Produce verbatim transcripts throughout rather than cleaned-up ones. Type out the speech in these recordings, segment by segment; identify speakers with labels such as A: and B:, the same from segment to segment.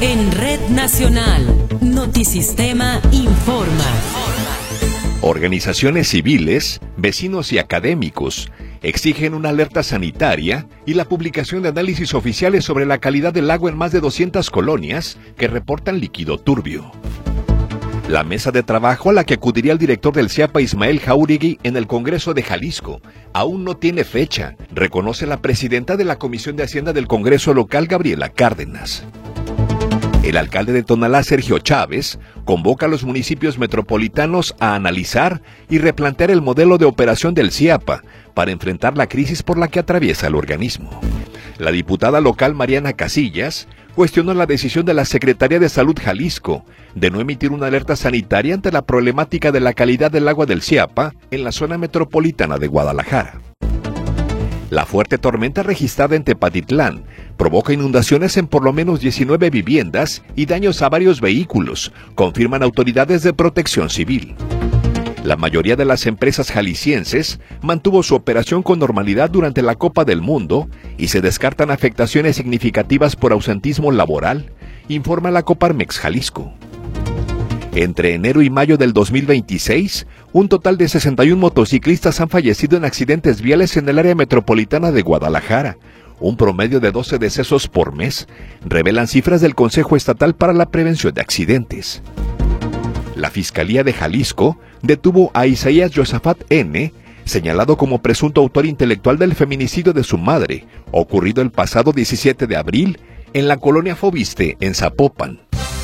A: En Red Nacional, Notisistema informa.
B: Organizaciones civiles, vecinos y académicos exigen una alerta sanitaria y la publicación de análisis oficiales sobre la calidad del agua en más de doscientas colonias que reportan líquido turbio. La mesa de trabajo a la que acudiría el director del C I A P A, Ismael Jáuregui, en el Congreso de Jalisco, aún no tiene fecha, reconoce la presidenta de la Comisión de Hacienda del Congreso local, Gabriela Cárdenas. El alcalde de Tonalá, Sergio Chávez, convoca a los municipios metropolitanos a analizar y replantear el modelo de operación del C I A P A para enfrentar la crisis por la que atraviesa el organismo. La diputada local Mariana Casillas cuestionó la decisión de la Secretaría de Salud Jalisco de no emitir una alerta sanitaria ante la problemática de la calidad del agua del C I A P A en la zona metropolitana de Guadalajara. La fuerte tormenta registrada en Tepatitlán provoca inundaciones en por lo menos diecinueve viviendas y daños a varios vehículos, confirman autoridades de Protección Civil. La mayoría de las empresas jaliscienses mantuvo su operación con normalidad durante la Copa del Mundo y se descartan afectaciones significativas por ausentismo laboral, informa la Coparmex Jalisco. Entre enero y mayo del dos mil veintiséis, un total de sesenta y un motociclistas han fallecido en accidentes viales en el área metropolitana de Guadalajara, un promedio de doce decesos por mes, revelan cifras del Consejo Estatal para la Prevención de Accidentes. La Fiscalía de Jalisco detuvo a Isaías Josafat N., señalado como presunto autor intelectual del feminicidio de su madre, ocurrido el pasado diecisiete de abril en la colonia Fobiste, en Zapopan.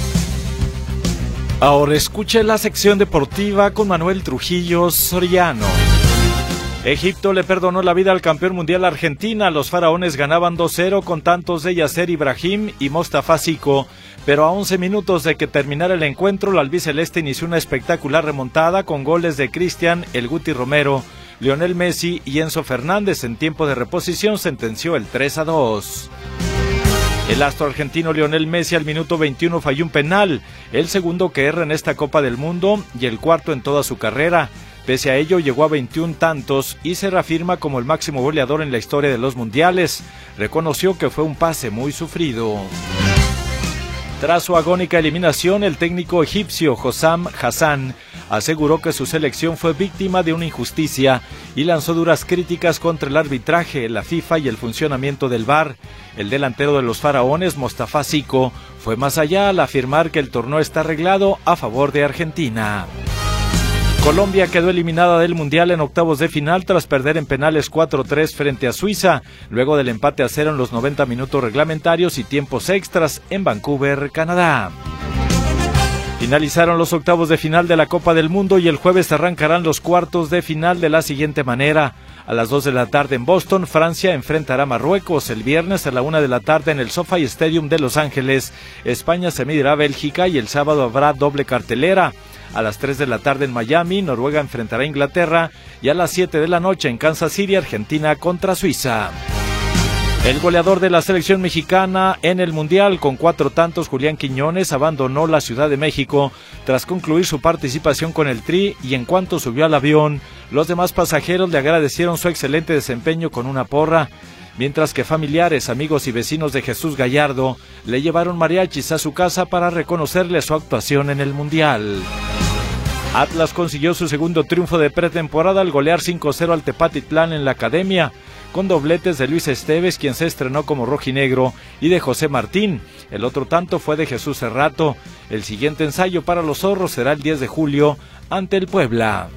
C: Ahora escuche la sección deportiva con Manuel Trujillo Soriano. Egipto le perdonó la vida al campeón mundial Argentina. Los faraones ganaban dos cero con tantos de Yasser Ibrahim y Mostafa Zico. Pero a once minutos de que terminara el encuentro, la albiceleste inició una espectacular remontada con goles de Cristian El Guti Romero, Lionel Messi y Enzo Fernández. En tiempo de reposición sentenció el tres a dos. El astro argentino Lionel Messi al minuto veintiuno falló un penal, el segundo que erra en esta Copa del Mundo y el cuarto en toda su carrera. Pese a ello, llegó a veintiún tantos y se reafirma como el máximo goleador en la historia de los mundiales. Reconoció que fue un pase muy sufrido. Tras su agónica eliminación, el técnico egipcio Hossam Hassan aseguró que su selección fue víctima de una injusticia y lanzó duras críticas contra el arbitraje, la FIFA y el funcionamiento del V A R. El delantero de los faraones, Mostafa Zico, fue más allá al afirmar que el torneo está arreglado a favor de Argentina. Colombia quedó eliminada del Mundial en octavos de final tras perder en penales cuatro tres frente a Suiza, luego del empate a cero en los noventa minutos reglamentarios y tiempos extras en Vancouver, Canadá. Finalizaron los octavos de final de la Copa del Mundo y el jueves arrancarán los cuartos de final de la siguiente manera. A las dos de la tarde en Boston, Francia enfrentará a Marruecos. El viernes a la una de la tarde en el SoFi Stadium de Los Ángeles, España se medirá a Bélgica y el sábado habrá doble cartelera. A las tres de la tarde en Miami, Noruega enfrentará a Inglaterra y a las siete de la noche en Kansas City, Argentina contra Suiza. El goleador de la selección mexicana en el Mundial con cuatro tantos, Julián Quiñones, abandonó la Ciudad de México tras concluir su participación con el Tri y en cuanto subió al avión, los demás pasajeros le agradecieron su excelente desempeño con una porra, mientras que familiares, amigos y vecinos de Jesús Gallardo le llevaron mariachis a su casa para reconocerle su actuación en el Mundial. Atlas consiguió su segundo triunfo de pretemporada al golear cinco cero al Tepatitlán en la Academia, con dobletes de Luis Esteves, quien se estrenó como rojinegro, y de José Martín. El otro tanto fue de Jesús Cerrato. El siguiente ensayo para los zorros será el diez de julio ante el Puebla.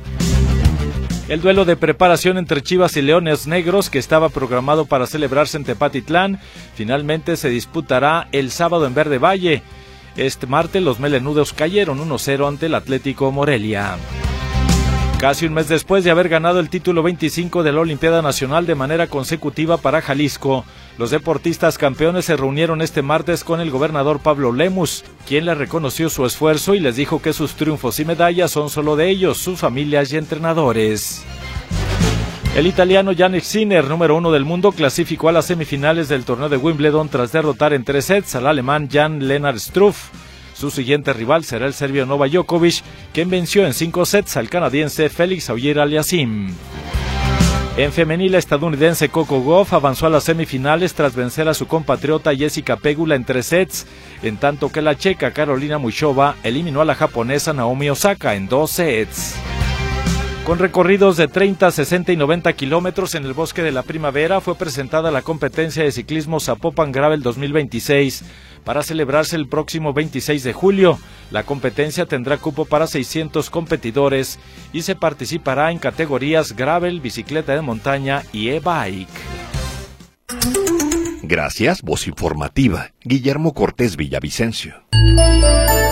C: El duelo de preparación entre Chivas y Leones Negros, que estaba programado para celebrarse en Tepatitlán, finalmente se disputará el sábado en Verde Valle. Este martes los melenudos cayeron uno cero ante el Atlético Morelia. Casi un mes después de haber ganado el título veinticinco de la Olimpiada Nacional de manera consecutiva para Jalisco, los deportistas campeones se reunieron este martes con el gobernador Pablo Lemus, quien les reconoció su esfuerzo y les dijo que sus triunfos y medallas son solo de ellos, sus familias y entrenadores. El italiano Jannik Sinner, número uno del mundo, clasificó a las semifinales del torneo de Wimbledon tras derrotar en tres sets al alemán Jan-Lennard Struff. Su siguiente rival será el serbio Novak Djokovic, quien venció en cinco sets al canadiense Félix Auger-Aliassime. En femenil, la estadounidense Coco Gauff avanzó a las semifinales tras vencer a su compatriota Jessica Pegula en tres sets, en tanto que la checa Karolina Muchova eliminó a la japonesa Naomi Osaka en dos sets. Con recorridos de treinta, sesenta y noventa kilómetros en el Bosque de la Primavera, fue presentada la competencia de ciclismo Zapopan Gravel dos mil veintiséis para celebrarse el próximo veintiséis de julio. La competencia tendrá cupo para seiscientos competidores y se participará en categorías gravel, bicicleta de montaña y e-bike.
B: Gracias, voz informativa, Guillermo Cortés Villavicencio.